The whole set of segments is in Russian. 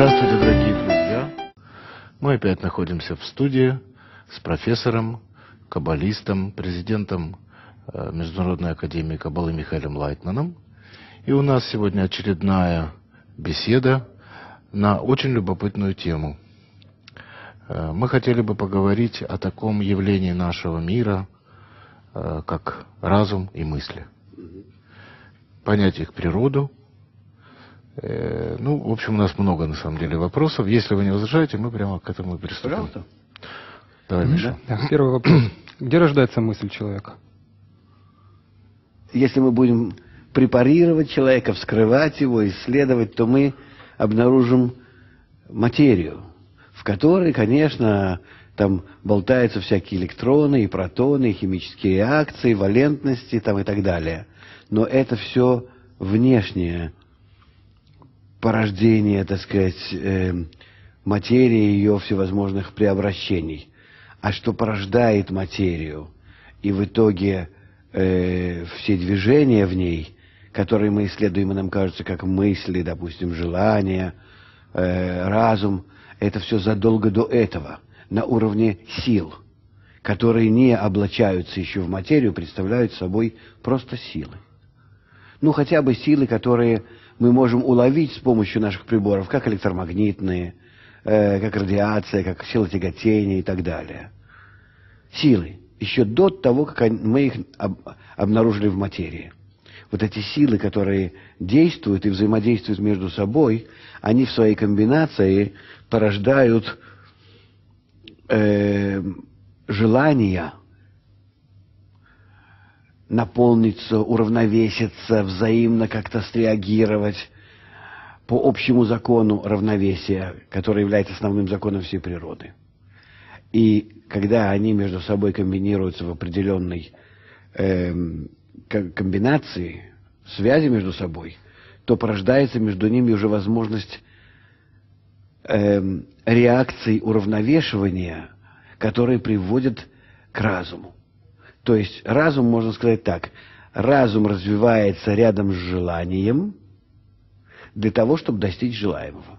Здравствуйте, дорогие друзья! Мы опять находимся в студии с профессором, каббалистом, президентом Международной академии Каббалы Михаилом Лайтманом. И у нас сегодня очередная беседа на очень любопытную тему. Мы хотели бы поговорить о таком явлении нашего мира, как разум и мысли. Понять их природу. В общем, у нас много, на самом деле, вопросов. Если вы не возражаете, мы прямо к этому приступим. Пожалуйста. Давай, Миша. Первый вопрос. Где рождается мысль человека? Если мы будем препарировать человека, вскрывать его, исследовать, то мы обнаружим материю, в которой, конечно, там болтаются всякие электроны и протоны, и химические реакции, валентности там, и так далее. Но это все внешнее порождение, так сказать, материи, ее всевозможных преобращений. А что порождает материю, и в итоге все движения в ней, которые мы исследуем, и нам кажутся как мысли, допустим, желания, разум, это все задолго до этого, на уровне сил, которые не облачаются еще в материю, представляют собой просто силы. Хотя бы силы, которые мы можем уловить с помощью наших приборов, как электромагнитные, как радиация, как сила тяготения и так далее. Силы. Еще до того, как мы их обнаружили в материи. Вот эти силы, которые действуют и взаимодействуют между собой, они в своей комбинации порождают желания наполниться, уравновеситься, взаимно как-то среагировать по общему закону равновесия, который является основным законом всей природы. И когда они между собой комбинируются в определенной комбинации, связи между собой, то порождается между ними уже возможность реакций уравновешивания, которые приводят к разуму. То есть разум, можно сказать так, разум развивается рядом с желанием для того, чтобы достичь желаемого.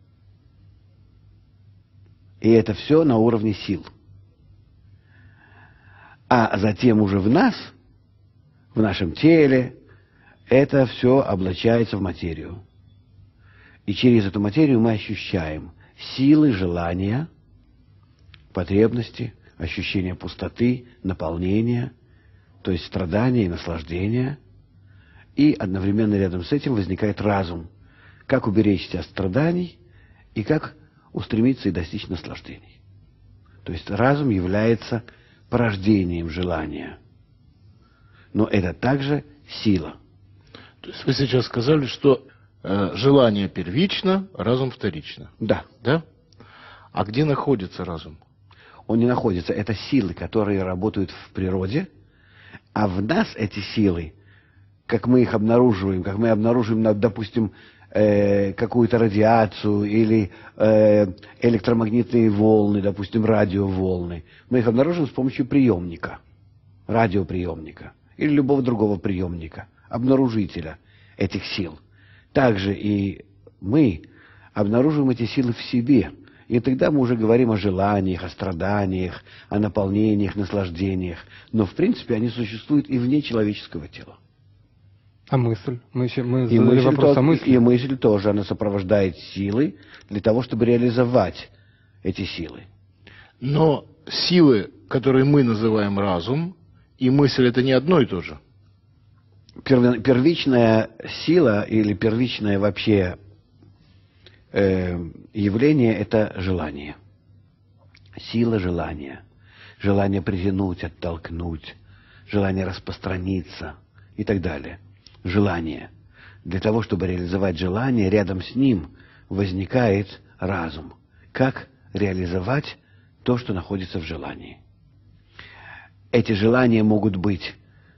И это все на уровне сил. А затем уже в нас, в нашем теле, это все облачается в материю. И через эту материю мы ощущаем силы, желания, потребности, ощущение пустоты, наполнения, то есть страдания и наслаждения. И одновременно рядом с этим возникает разум. Как уберечься от страданий и как устремиться и достичь наслаждений. То есть разум является порождением желания. Но это также сила. То есть вы сейчас сказали, что желание первично, разум вторично. Да. Да? А где находится разум? Он не находится. Это силы, которые работают в природе, а в нас эти силы, как мы их обнаруживаем, как мы обнаруживаем, допустим, какую-то радиацию или электромагнитные волны, допустим, радиоволны, мы их обнаруживаем с помощью приемника, радиоприемника или любого другого приемника, обнаружителя этих сил. Также и мы обнаруживаем эти силы в себе. И тогда мы уже говорим о желаниях, о страданиях, о наполнениях, наслаждениях. Но, в принципе, они существуют и вне человеческого тела. А мысль? Мы задали вопрос о мысли. И мысль тоже, она сопровождает силы для того, чтобы реализовать эти силы. Но силы, которые мы называем разум, и мысль — это не одно и то же. Первичная сила или первичное вообще явление — это желание. Сила желания. Желание притянуть, оттолкнуть, желание распространиться и так далее. Желание. Для того, чтобы реализовать желание, рядом с ним возникает разум. Как реализовать то, что находится в желании? Эти желания могут быть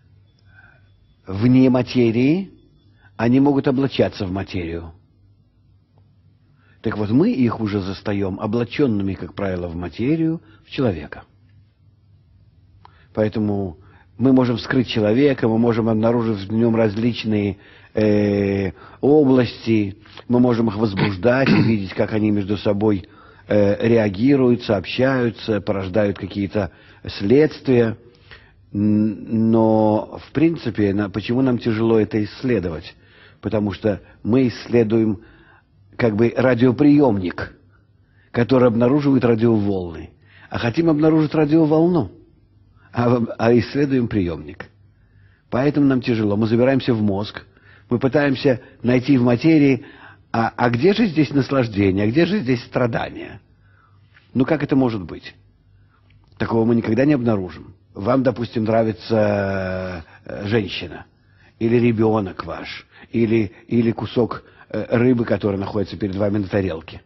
вне материи, они могут облачаться в материю. Так вот, мы их уже застаем облаченными, как правило, в материю, в человека. Поэтому мы можем вскрыть человека, мы можем обнаружить в нем различные области, мы можем их возбуждать, видеть, как они между собой реагируют, сообщаются, порождают какие-то следствия. Но, в принципе, почему нам тяжело это исследовать? Потому что мы исследуем как бы радиоприемник, который обнаруживает радиоволны. А хотим обнаружить радиоволну, а исследуем приемник. Поэтому нам тяжело. Мы забираемся в мозг, мы пытаемся найти в материи, а где же здесь наслаждение, а где же здесь страдание? Ну как это может быть? Такого мы никогда не обнаружим. Вам, допустим, нравится женщина, или ребенок ваш, или кусок рыбы, который находится перед вами на тарелке.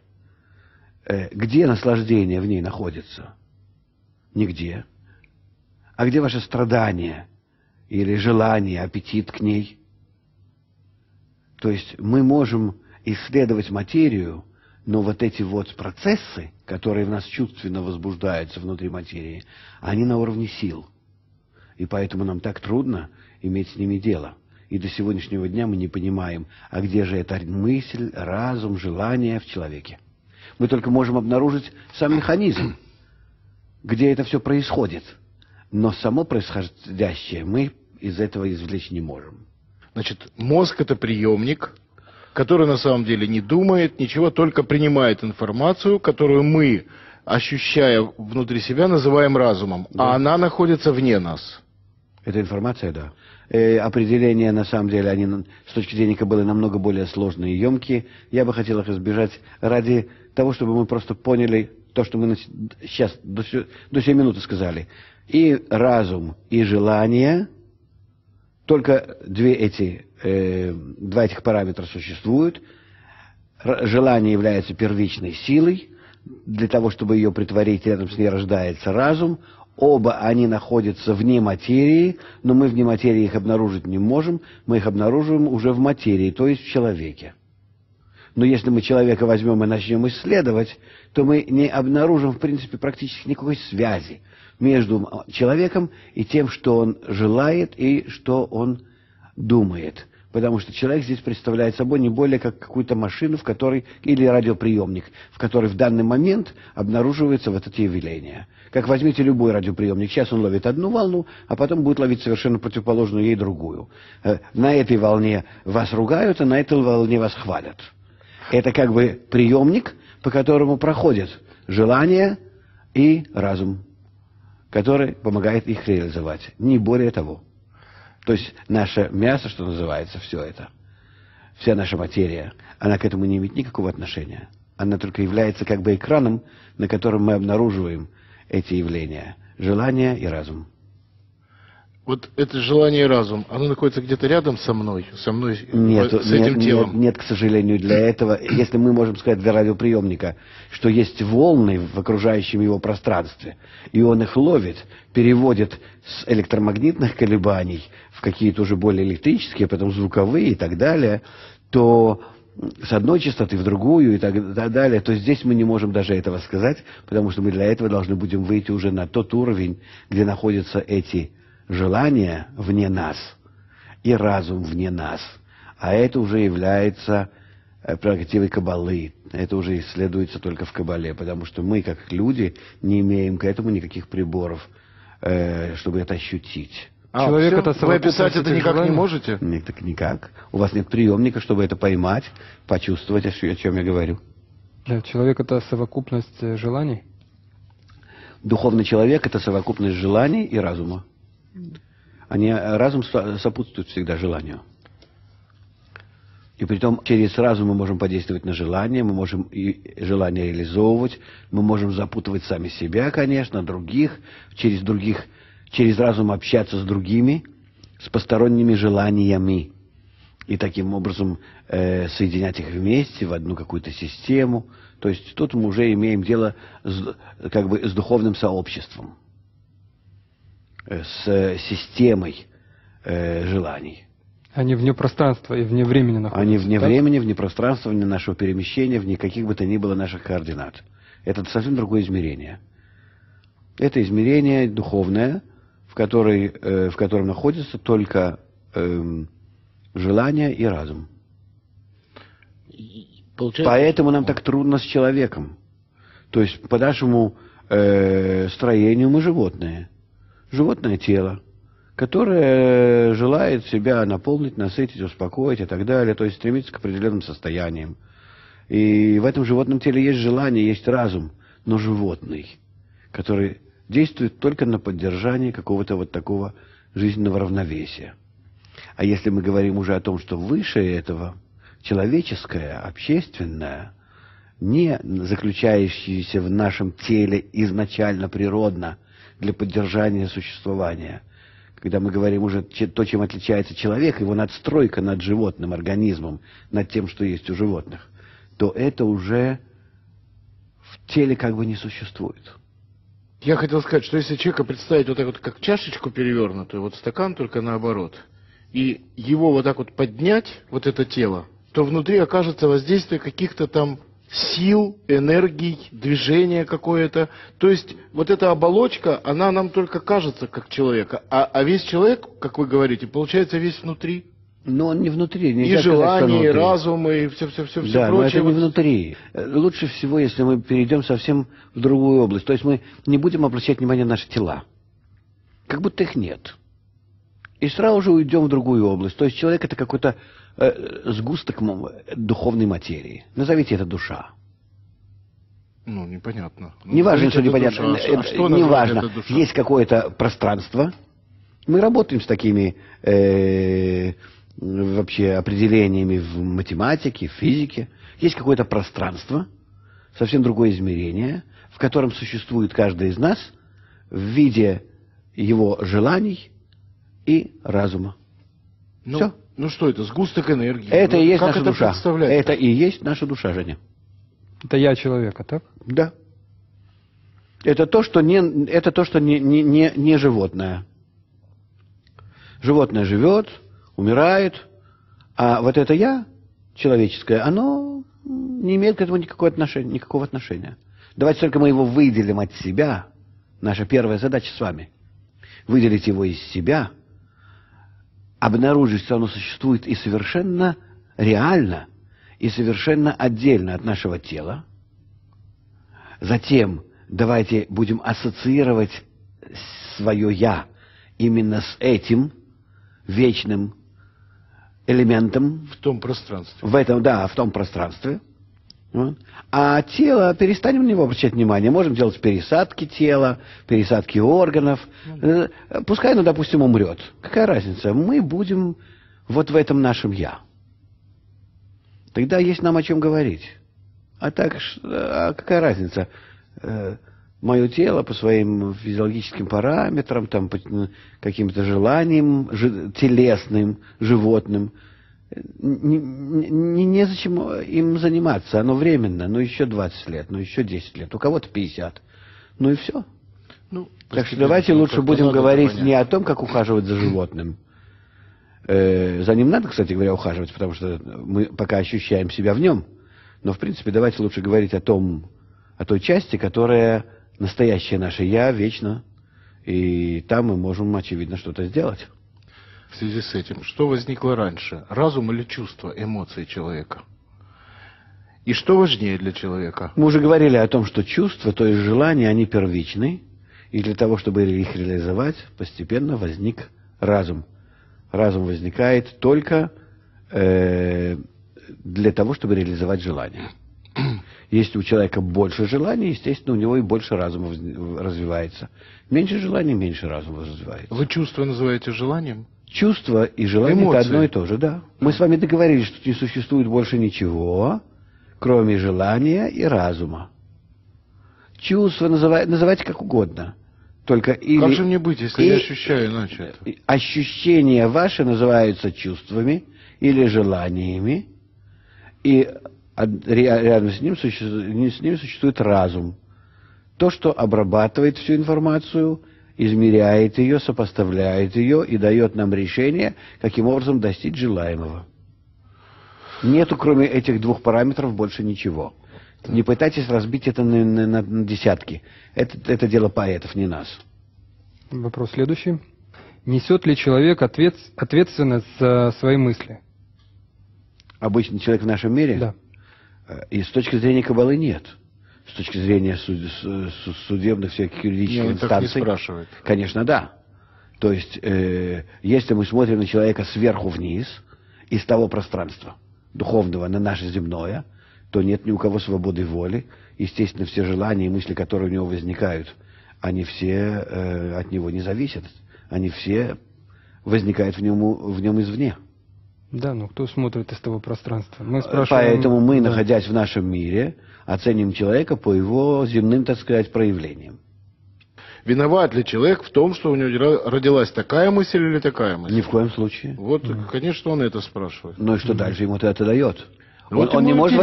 Где наслаждение в ней находится? Нигде. А где ваше страдание, или желание, аппетит к ней? То есть мы можем исследовать материю, но вот эти вот процессы, которые в нас чувственно возбуждаются внутри материи, они на уровне сил. И поэтому нам так трудно иметь с ними дело. И до сегодняшнего дня мы не понимаем, а где же эта мысль, разум, желание в человеке. Мы только можем обнаружить сам механизм, где это все происходит. Но само происходящее мы из этого извлечь не можем. Значит, мозг — это приемник, который на самом деле не думает ничего, только принимает информацию, которую мы, ощущая внутри себя, называем разумом, да. А она находится вне нас. Эта информация, да. Определения, на самом деле, они с точки зрения Каббалы намного более сложные и емкие. Я бы хотел их избежать ради того, чтобы мы просто поняли то, что мы сейчас до сей минуты сказали. И разум, и желание, только два этих параметра существуют. Желание является первичной силой. Для того, чтобы ее претворить, рядом с ней рождается разум. Оба они находятся вне материи, но мы вне материи их обнаружить не можем. Мы их обнаруживаем уже в материи, то есть в человеке. Но если мы человека возьмем и начнем исследовать, то мы не обнаружим, в принципе, практически никакой связи между человеком и тем, что он желает и что он думает. Потому что человек здесь представляет собой не более как какую-то машину, в которой, или радиоприемник, в которой в данный момент обнаруживаются вот эти явления. Как возьмите любой радиоприемник, сейчас он ловит одну волну, а потом будет ловить совершенно противоположную ей другую. На этой волне вас ругают, а на этой волне вас хвалят. Это как бы приемник, по которому проходит желание и разум, который помогает их реализовать. Не более того. То есть наше мясо, что называется, все это, вся наша материя, она к этому не имеет никакого отношения. Она только является как бы экраном, на котором мы обнаруживаем эти явления. Желание и разум. Вот это желание и разум, оно находится где-то рядом со мной нет, с этим телом? Нет, к сожалению, для этого, если мы можем сказать для радиоприемника, что есть волны в окружающем его пространстве, и он их ловит, переводит с электромагнитных колебаний в какие-то уже более электрические, потом звуковые и так далее, то с одной частоты в другую и так далее, то здесь мы не можем даже этого сказать, потому что мы для этого должны будем выйти уже на тот уровень, где находятся эти желание вне нас и разум вне нас. А это уже является прерогативой Каббалы. Это уже исследуется только в Каббале, потому что мы, как люди, не имеем к этому никаких приборов, чтобы это ощутить. Человек это вы описать это никак желаний? Не можете? Нет, так никак. У вас нет приемника, чтобы это поймать, почувствовать, о чем я говорю. Да, человек — это совокупность желаний? Духовный человек — это совокупность желаний и разума. Разум сопутствует всегда желанию. И притом через разум мы можем подействовать на желание, мы можем и желание реализовывать, мы можем запутывать сами себя, конечно, других, через разум общаться с другими, с посторонними желаниями. И таким образом соединять их вместе в одну какую-то систему. То есть тут мы уже имеем дело с духовным сообществом, с системой желаний. Они вне пространства и вне времени находятся. Они вне времени, вне пространства, вне нашего перемещения, вне каких бы то ни было наших координат. Это совсем другое измерение. Это измерение духовное, в котором находятся только желание и разум. Поэтому нам так трудно с человеком. То есть по нашему строению мы животные. Животное тело, которое желает себя наполнить, насытить, успокоить и так далее, то есть стремится к определенным состояниям. И в этом животном теле есть желание, есть разум, но животный, который действует только на поддержании какого-то вот такого жизненного равновесия. А если мы говорим уже о том, что выше этого, человеческое, общественное, не заключающееся в нашем теле изначально природно для поддержания существования, когда мы говорим уже то, чем отличается человек, его надстройка над животным организмом, над тем, что есть у животных, то это уже в теле как бы не существует. Я хотел сказать, что если человека представить вот так вот, как чашечку перевернутую, вот стакан только наоборот, и его вот так вот поднять, вот это тело, то внутри окажется воздействие каких-то там сил, энергий, движения какое-то. То есть вот эта оболочка, она нам только кажется как человека, а весь человек, как вы говорите, получается весь внутри. Но он не внутри. И желание, и разум, и все да, прочее. Но это не внутри. Лучше всего, если мы перейдем совсем в другую область. То есть мы не будем обращать внимание на наши тела. Как будто их нет. И сразу же уйдем в другую область. То есть человек — это какой-то сгусток духовной материи. Назовите это душа. Ну, непонятно. Не важно, что непонятно. Не важно. Есть какое-то пространство. Мы работаем с такими вообще определениями в математике, в физике. Есть какое-то пространство, совсем другое измерение, в котором существует каждый из нас в виде его желаний и разума. Все. Ну что это, сгусток энергии? Это и есть как наша это душа. Представлять? Это и есть наша душа, Женя. Это я человека, так? Да. Это то, что не животное. Животное живет, умирает, а вот это я, человеческое, оно не имеет к этому никакого отношения. Давайте только мы его выделим от себя. Наша первая задача с вами — выделить его из себя, обнаружить, что оно существует и совершенно реально, и совершенно отдельно от нашего тела. Затем давайте будем ассоциировать свое «я» именно с этим вечным элементом. В том пространстве. В том пространстве. Вот. А тело, перестанем на него обращать внимание. Можем делать пересадки тела, пересадки органов. Пускай оно, допустим, умрет. Какая разница? Мы будем вот в этом нашем «я». Тогда есть нам о чем говорить. А так, какая разница? Мое тело по своим физиологическим параметрам, там, по каким-то желаниям телесным, животным. Незачем им заниматься. Оно временно. Ну, еще 20 лет, ну, еще 10 лет. У кого-то 50. Ну, и все. Так что давайте лучше будем говорить не о том, как ухаживать за животным. За ним надо, кстати говоря, ухаживать, потому что мы пока ощущаем себя в нем. Но, в принципе, давайте лучше говорить о той части, которая настоящее наше «я», вечно. И там мы можем, очевидно, что-то сделать. В связи с этим, что возникло раньше? Разум или чувство, эмоции человека? И что важнее для человека? Мы уже говорили о том, что чувства, то есть желания, они первичны. И для того, чтобы их реализовать, постепенно возник разум. Разум возникает только для того, чтобы реализовать желание. Если у человека больше желаний, естественно, у него и больше разума развивается. Меньше желаний, меньше разума развивается. Вы чувство называете желанием? Чувство и желание — это одно и то же, да. Мы с вами договорились, что не существует больше ничего, кроме желания и разума. Чувство называйте как угодно. Только как же мне быть, если я ощущаю иначе это? Ощущения ваши называются чувствами или желаниями, и рядом с ним существует разум. То, что обрабатывает всю информацию, измеряет ее, сопоставляет ее и дает нам решение, каким образом достичь желаемого. Нету, кроме этих двух параметров, больше ничего. Не пытайтесь разбить это на десятки. Это дело поэтов, не нас. Вопрос следующий. Несет ли человек ответственность за свои мысли? Обычный человек в нашем мире? Да. И с точки зрения Каббалы нет. С точки зрения судебных всяких юридических инстанций. Так не спрашивает. Конечно, да. То есть, если мы смотрим на человека сверху вниз, из того пространства духовного на наше земное, то нет ни у кого свободы воли. Естественно, все желания и мысли, которые у него возникают, они все от него не зависят. Они все возникают в нем извне. Да, но кто смотрит из того пространства? Мы спрашиваем... Поэтому мы, находясь в нашем мире, оценим человека по его земным, так сказать, проявлениям. Виноват ли человек в том, что у него родилась такая мысль или такая мысль? Ни в коем случае. Вот, конечно, он это спрашивает. Ну и что дальше ему это дает? Вот Он не может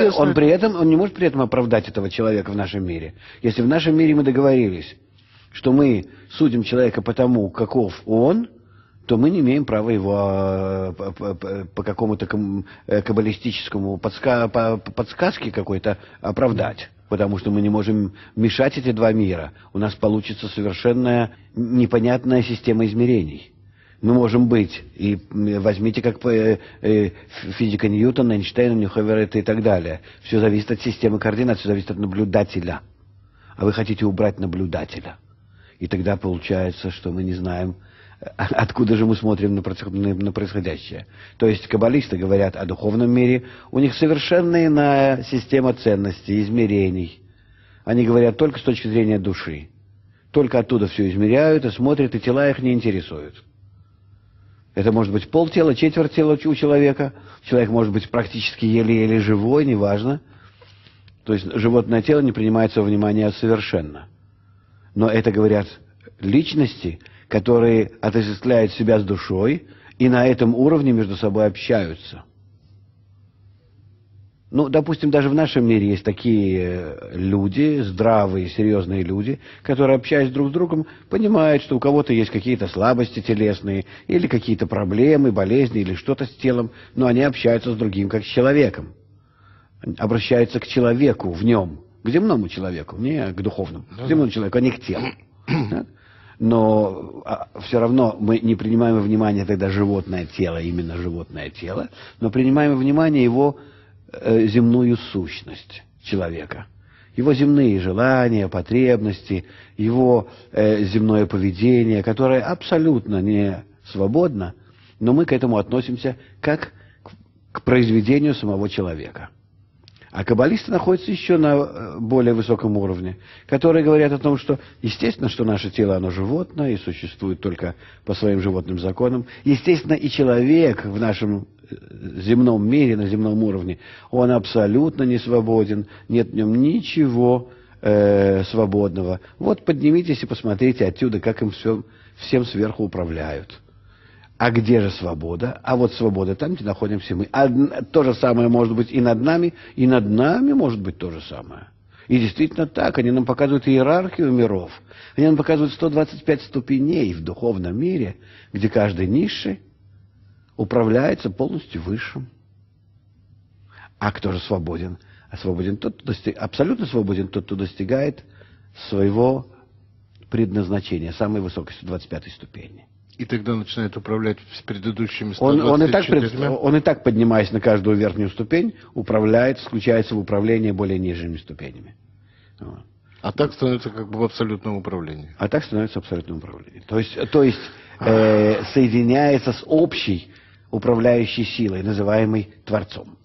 при этом оправдать этого человека в нашем мире. Если в нашем мире мы договорились, что мы судим человека по тому, каков он, то мы не имеем права его по какому-то каббалистическому подсказке какой-то оправдать. Потому что мы не можем мешать эти два мира. У нас получится совершенно непонятная система измерений. Мы можем быть, и возьмите как физика Ньютона, Эйнштейна, Ньюхевера и так далее. Все зависит от системы координат, все зависит от наблюдателя. А вы хотите убрать наблюдателя. И тогда получается, что мы не знаем, откуда же мы смотрим на происходящее. То есть каббалисты говорят о духовном мире, у них совершенно иная система ценностей, измерений. Они говорят только с точки зрения души. Только оттуда все измеряют и смотрят, и тела их не интересуют. Это может быть полтела, четверть тела у человека. Человек может быть практически еле-еле живой, неважно. То есть животное тело не принимается во внимание совершенно. Но это говорят личности, которые отождествляют себя с душой и на этом уровне между собой общаются. Ну, допустим, даже в нашем мире есть такие люди, здравые, серьезные люди, которые, общаясь друг с другом, понимают, что у кого-то есть какие-то слабости телесные, или какие-то проблемы, болезни, или что-то с телом, но они общаются с другим, как с человеком. Обращаются к человеку в нем, к земному человеку, не к духовному, к земному человеку, а не к телу. Но все равно мы не принимаем во внимание тогда животное тело, именно животное тело, но принимаем во внимание его земную сущность человека, его земные желания, потребности, его земное поведение, которое абсолютно не свободно, но мы к этому относимся как к произведению самого человека. А каббалисты находятся еще на более высоком уровне, которые говорят о том, что естественно, что наше тело, оно животное и существует только по своим животным законам. Естественно, и человек в нашем земном мире, на земном уровне, он абсолютно не свободен, нет в нем ничего свободного. Вот поднимитесь и посмотрите отсюда, как им всем сверху управляют. А где же свобода? А вот свобода там, где находимся мы. То же самое может быть и над нами может быть то же самое. И действительно так, они нам показывают иерархию миров. Они нам показывают 125 ступеней в духовном мире, где каждый низший управляется полностью высшим. А кто же свободен? А свободен тот, абсолютно свободен тот, кто достигает своего предназначения, самой высокой 125 ступени. И тогда начинает управлять с предыдущими 124. Он и так, поднимаясь на каждую верхнюю ступень, управляет, включается в управление более нижними ступенями. Вот. А так становится как бы в абсолютном управлении. А так становится в абсолютном управлении. То есть соединяется с общей управляющей силой, называемой Творцом.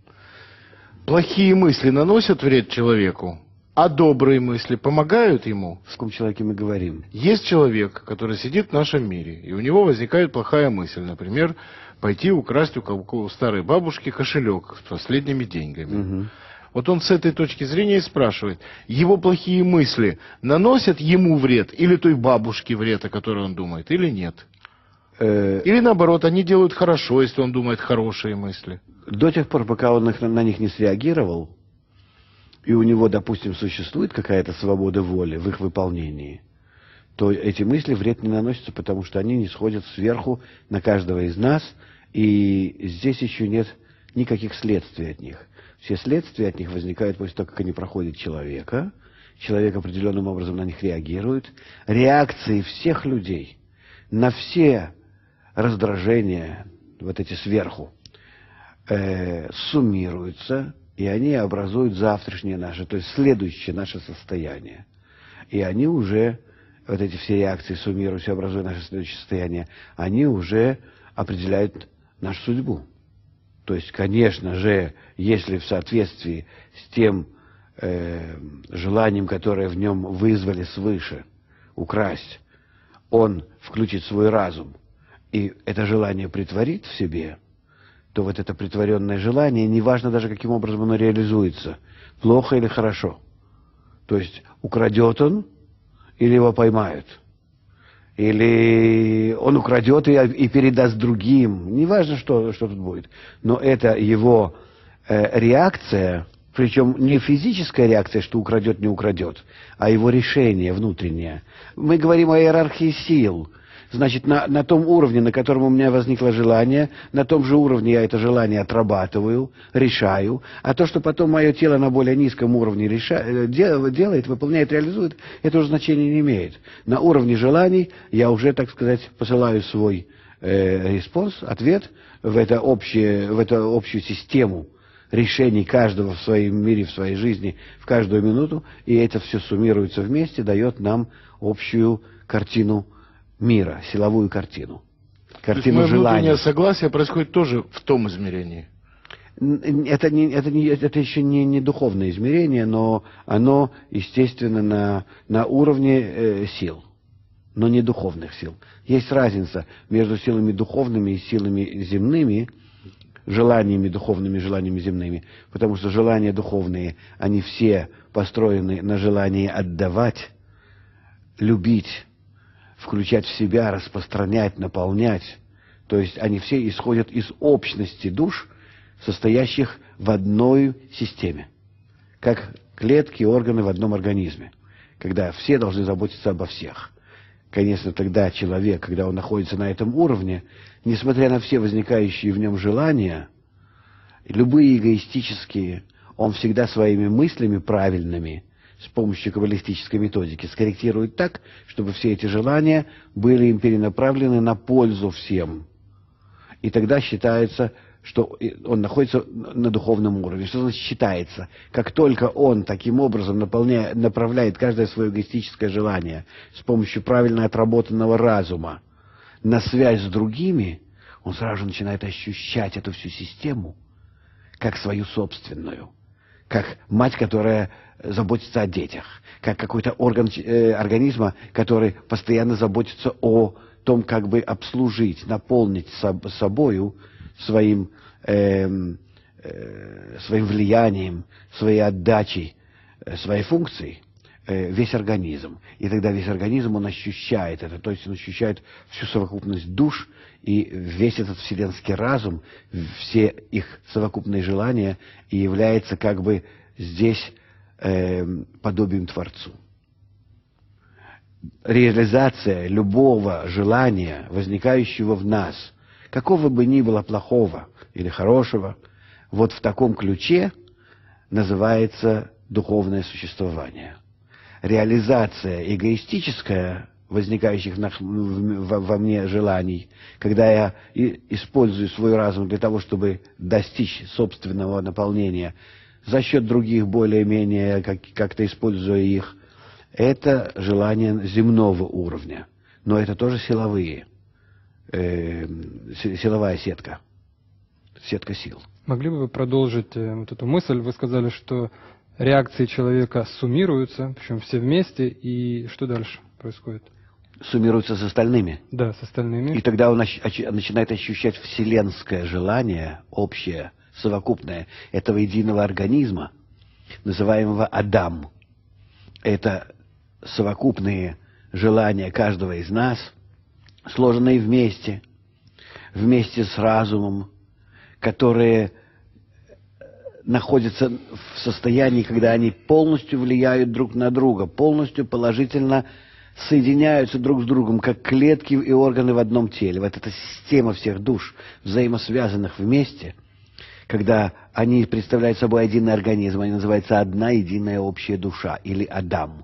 Плохие мысли наносят вред человеку? А добрые мысли помогают ему? О каком человеке мы говорим? Есть человек, который сидит в нашем мире, и у него возникает плохая мысль, например, пойти украсть у старой бабушки кошелек с последними деньгами. Угу. Вот он с этой точки зрения и спрашивает, его плохие мысли наносят ему вред, или той бабушке вред, о которой он думает, или нет? Или наоборот, они делают хорошо, если он думает хорошие мысли? До тех пор, пока он на них не среагировал, и у него, допустим, существует какая-то свобода воли в их выполнении, то эти мысли вред не наносятся, потому что они не сходят сверху на каждого из нас, и здесь еще нет никаких следствий от них. Все следствия от них возникают после того, как они проходят человека. человек определенным образом на них реагирует. Реакции всех людей на все раздражения, вот эти сверху, суммируются, и они образуют завтрашнее наше, то есть следующее наше состояние. И они уже, вот эти все реакции суммируются, образуя наше следующее состояние, они уже определяют нашу судьбу. То есть, конечно же, если в соответствии с тем желанием, которое в нем вызвали свыше, украсть, он включит свой разум, и это желание притворит в себе, то вот это притворенное желание, неважно даже каким образом оно реализуется, плохо или хорошо. То есть украдет он, или его поймают. Или он украдет и передаст другим. Неважно, что тут будет. Но это его реакция, причем не физическая реакция, что украдет, не украдет, а его решение внутреннее. Мы говорим о иерархии сил. Значит, на том уровне, на котором у меня возникло желание, на том же уровне я это желание отрабатываю, решаю. А то, что потом мое тело на более низком уровне делает, выполняет, реализует, это уже значения не имеет. На уровне желаний я уже, так сказать, посылаю свой респонс, ответ в эту общую систему решений каждого в своем мире, в своей жизни, в каждую минуту. И это все суммируется вместе, дает нам общую картину мира, силовую картину. Картину желания. Внутреннее согласие происходит тоже в том измерении. Это еще не духовное измерение, но оно, естественно, на уровне сил, но не духовных сил. Есть разница между силами духовными и силами земными, желаниями духовными, желаниями земными, потому что желания духовные, они все построены на желании отдавать, любить, включать в себя, распространять, наполнять. То есть они все исходят из общности душ, состоящих в одной системе. Как клетки, органы в одном организме. Когда все должны заботиться обо всех. Конечно, тогда человек, когда он находится на этом уровне, несмотря на все возникающие в нем желания, любые эгоистические, он всегда своими мыслями правильными, с помощью каббалистической методики, скорректирует так, чтобы все эти желания были им перенаправлены на пользу всем. И тогда считается, что он находится на духовном уровне. Что значит считается? Как только он таким образом направляет каждое свое эгоистическое желание с помощью правильно отработанного разума на связь с другими, он сразу же начинает ощущать эту всю систему как свою собственную. Как мать, которая заботится о детях, как какой-то орган организма, который постоянно заботится о том, как бы обслужить, наполнить собою своим влиянием, своей отдачей, своей функцией весь организм. И тогда весь организм, он ощущает это, то есть он ощущает всю совокупность душ, и весь этот вселенский разум, все их совокупные желания, и является как бы здесь подобием Творцу. Реализация любого желания, возникающего в нас, какого бы ни было плохого или хорошего, вот в таком ключе называется духовное существование. Реализация эгоистическая, возникающих во мне желаний, когда я использую свой разум для того, чтобы достичь собственного наполнения, за счет других более-менее, как-то используя их, это желание земного уровня. Но это тоже силовая сетка. Сетка сил. Могли бы вы продолжить вот эту мысль? Вы сказали, что реакции человека суммируются, причем все вместе, и что дальше происходит? Суммируются с остальными. Да, с остальными. И тогда он начинает ощущать вселенское желание, общее, совокупное, этого единого организма, называемого Адам. Это совокупные желания каждого из нас, сложенные вместе с разумом, которые находятся в состоянии, когда они полностью влияют друг на друга, полностью положительно соединяются друг с другом, как клетки и органы в одном теле. Вот эта система всех душ, взаимосвязанных вместе, когда они представляют собой единый организм, они называются одна единая общая душа, или Адам.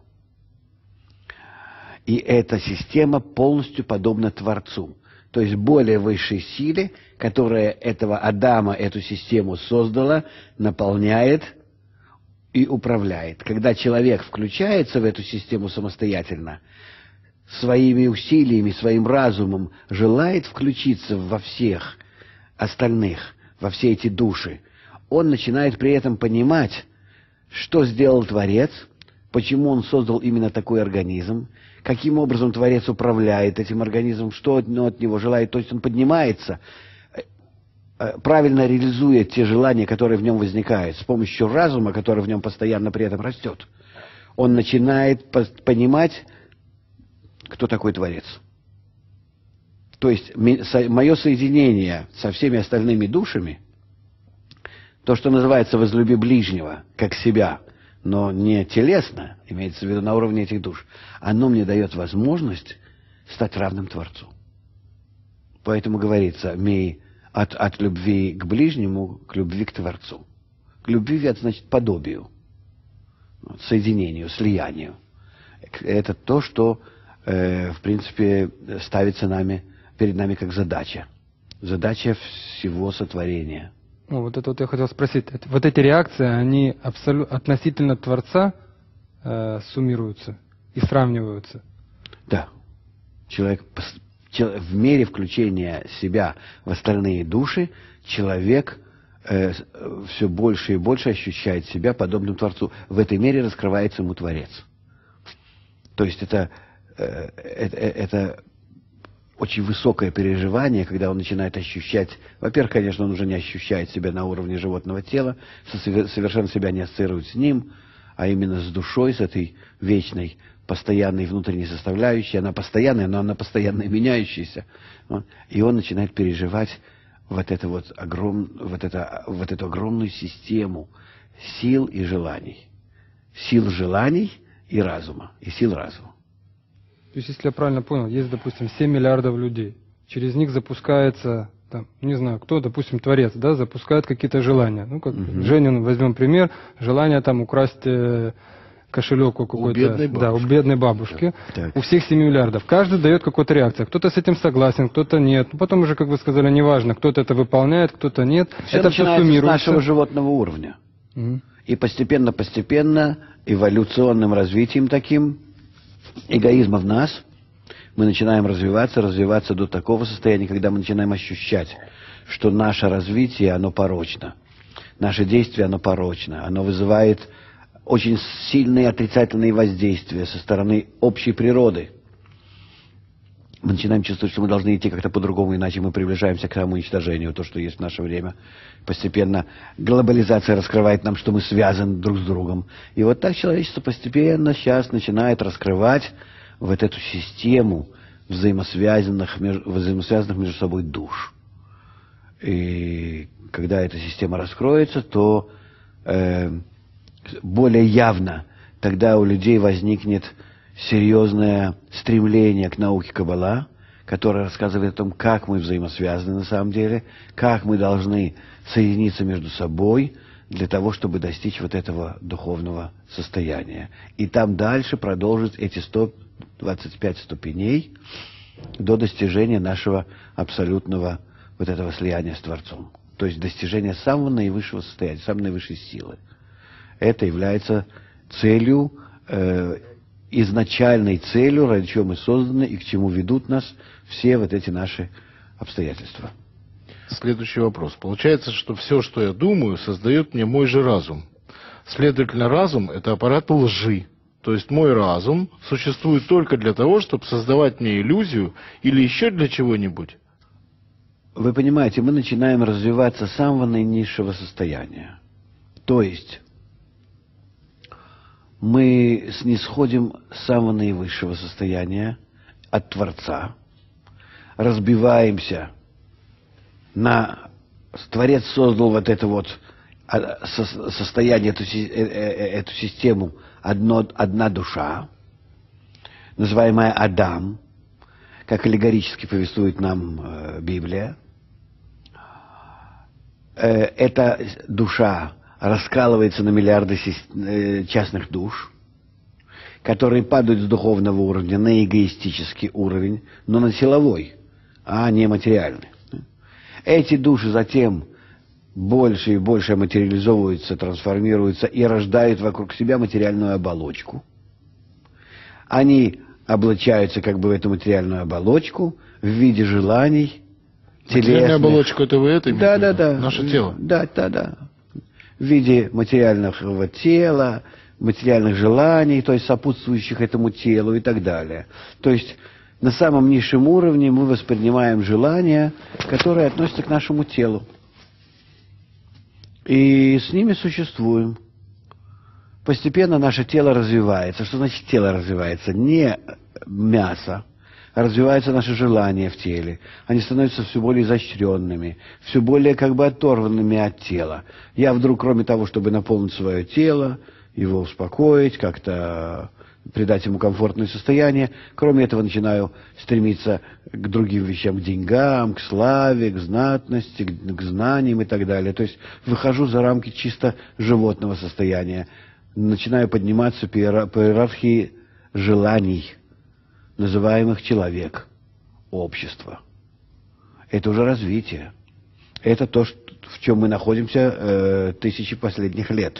И эта система полностью подобна Творцу. То есть более высшей силе, которая этого Адама, эту систему создала, наполняет и управляет. Когда человек включается в эту систему самостоятельно, своими усилиями, своим разумом желает включиться во всех остальных, во все эти души, он начинает при этом понимать, что сделал Творец, почему он создал именно такой организм, каким образом Творец управляет этим организмом, что от него желает. То есть он поднимается, правильно реализуя те желания, которые в нем возникают, с помощью разума, который в нем постоянно при этом растет. Он начинает понимать, кто такой Творец. То есть мое соединение со всеми остальными душами, то, что называется «возлюби ближнего, как себя», но не телесно, имеется в виду на уровне этих душ, оно мне дает возможность стать равным Творцу. Поэтому говорится, от любви к ближнему к любви к Творцу. К любви это значит подобию, соединению, слиянию. Это то, что, в принципе, ставится перед нами как задача. Задача всего сотворения. Вот это вот я хотел спросить. Вот эти реакции, они относительно Творца суммируются и сравниваются? Да. Человек в мере включения себя в остальные души, человек все больше и больше ощущает себя подобным Творцу. В этой мере раскрывается ему Творец. То есть это очень высокое переживание, когда он начинает ощущать... Во-первых, конечно, он уже не ощущает себя на уровне животного тела, совершенно себя не ассоциирует с ним, а именно с душой, с этой вечной, постоянной внутренней составляющей. Она постоянная, но она постоянно меняющаяся. И он начинает переживать эту огромную систему сил и желаний. Сил желаний и разума, и сил разума. То есть, если я правильно понял, есть, допустим, 7 миллиардов людей. Через них запускается, там, не знаю, кто, допустим, Творец, да, запускает какие-то желания. Ну, как Женин, возьмем пример, желание там украсть кошелек у какой-то... у бедной бабушки. Да, у всех 7 миллиардов. Каждый дает какую-то реакцию. Кто-то с этим согласен, кто-то нет. Потом уже, как вы сказали, неважно, кто-то это выполняет, кто-то нет. Все это начинается все суммируется. С нашего животного уровня. И постепенно, эволюционным развитием таким, эгоизма в нас, мы начинаем развиваться до такого состояния, когда мы начинаем ощущать, что наше развитие, оно порочно. Наше действие, оно порочно. Оно вызывает очень сильные отрицательные воздействия со стороны общей природы. Мы начинаем чувствовать, что мы должны идти как-то по-другому, иначе мы приближаемся к самоуничтожению, то, что есть в наше время. Постепенно глобализация раскрывает нам, что мы связаны друг с другом. И вот так человечество постепенно сейчас начинает раскрывать вот эту систему взаимосвязанных между собой душ. И когда эта система раскроется, то более явно тогда у людей возникнет серьезное стремление к науке Каббала, которая рассказывает о том, как мы взаимосвязаны на самом деле, как мы должны соединиться между собой для того, чтобы достичь вот этого духовного состояния. И там дальше продолжить эти 125 ступеней до достижения нашего абсолютного вот этого слияния с Творцом. То есть достижения самого наивысшего состояния, самой наивысшей силы. Это является целью, изначальной целью, ради чего мы созданы и к чему ведут нас все вот эти наши обстоятельства. Следующий вопрос. Получается, что все, что я думаю, создает мне мой же разум. Следовательно, разум – это аппарат лжи. То есть мой разум существует только для того, чтобы создавать мне иллюзию или еще для чего-нибудь. Вы понимаете, мы начинаем развиваться с самого наинизшего состояния. То есть мы снисходим с самого наивысшего состояния от Творца, разбиваемся на... Творец создал вот это вот состояние, эту систему, одна душа, называемая Адам, как аллегорически повествует нам Библия. эта душа раскалывается на миллиарды частных душ, которые падают с духовного уровня на эгоистический уровень, но на силовой, а не материальный. Эти души затем больше и больше материализовываются, трансформируются и рождают вокруг себя материальную оболочку. Они облачаются как бы в эту материальную оболочку в виде желаний, материальная оболочка — это вы это имеете? Да. Наше тело? Да. В виде материального тела, материальных желаний, то есть сопутствующих этому телу и так далее. То есть на самом низшем уровне мы воспринимаем желания, которые относятся к нашему телу. И с ними существуем. Постепенно наше тело развивается. Что значит тело развивается? Не мясо. Развиваются наши желания в теле. Они становятся все более изощренными, все более как бы оторванными от тела. Я вдруг, кроме того, чтобы наполнить свое тело, его успокоить, как-то придать ему комфортное состояние, кроме этого начинаю стремиться к другим вещам, к деньгам, к славе, к знатности, к знаниям и так далее. То есть выхожу за рамки чисто животного состояния, начинаю подниматься по иерархии желаний, называемых человек, общество. Это уже развитие. Это то, в чем мы находимся тысячи последних лет.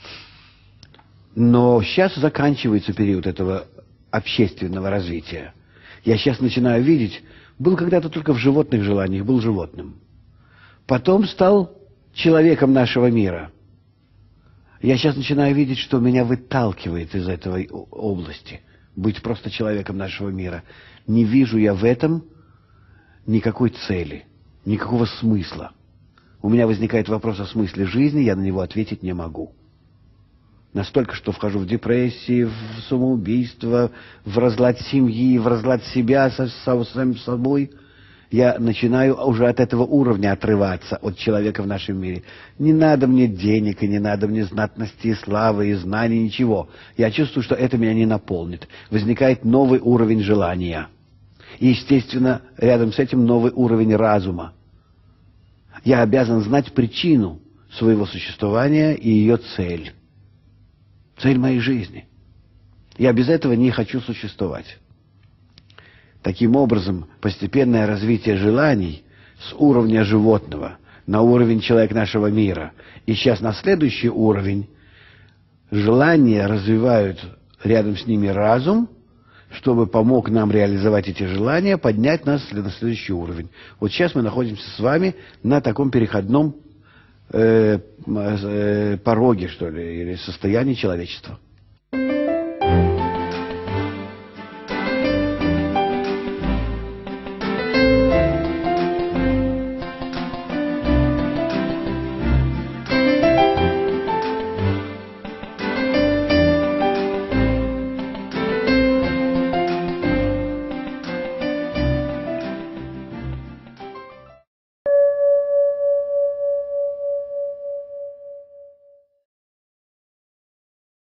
Но сейчас заканчивается период этого общественного развития. Я сейчас начинаю видеть, был когда-то только в животных желаниях, был животным. Потом стал человеком нашего мира. Я сейчас начинаю видеть, что меня выталкивает из этой области. Быть просто человеком нашего мира. Не вижу я в этом никакой цели, никакого смысла. У меня возникает вопрос о смысле жизни, я на него ответить не могу. Настолько, что вхожу в депрессии, в самоубийство, в разлад семьи, в разлад себя самим собой. Я начинаю уже от этого уровня отрываться от человека в нашем мире. Не надо мне денег, и не надо мне знатности, и славы, и знаний, ничего. Я чувствую, что это меня не наполнит. Возникает новый уровень желания. И, естественно, рядом с этим новый уровень разума. Я обязан знать причину своего существования и ее цель. Цель моей жизни. Я без этого не хочу существовать. Таким образом, постепенное развитие желаний с уровня животного на уровень человека нашего мира. И сейчас на следующий уровень желания развивают рядом с ними разум, чтобы помог нам реализовать эти желания, поднять нас на следующий уровень. Вот сейчас мы находимся с вами на таком переходном пороге, что ли, или состоянии человечества.